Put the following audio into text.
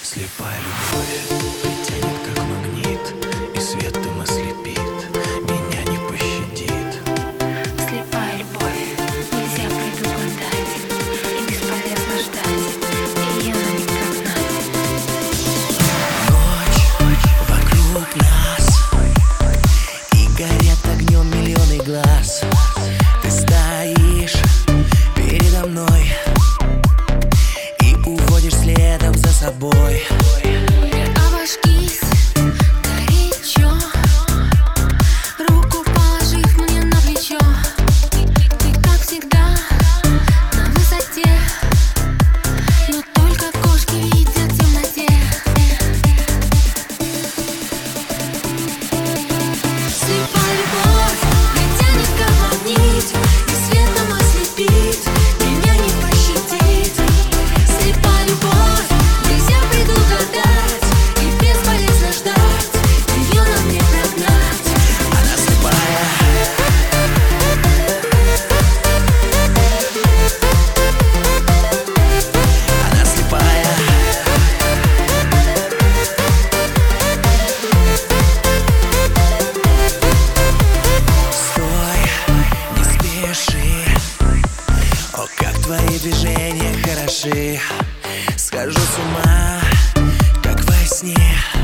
Слепая любовь притянет как магнит, и светом ослепит, меня не пощадит. Слепая любовь, нельзя предугадать, и бесполезно ждать, и ее не прогнать. Ночь вокруг нас, и горят огнем миллионы глаз. Ты стоишь передо мной и уводишь следом за собой. Обожгись горячо, руку положив мне на плечо. Ты, как всегда, на высоте, но только кошки видят в темноте. Слепая любовь притянет как магнит, и светом ослепит, меня не пощадит. Слепая любовь нельзя предугадать, и бесполезно ждать, ее нам не прогнать. Она слепая, она слепая. Стой, не спеши, о, как твои движения хороши. Схожу с ума, как во сне.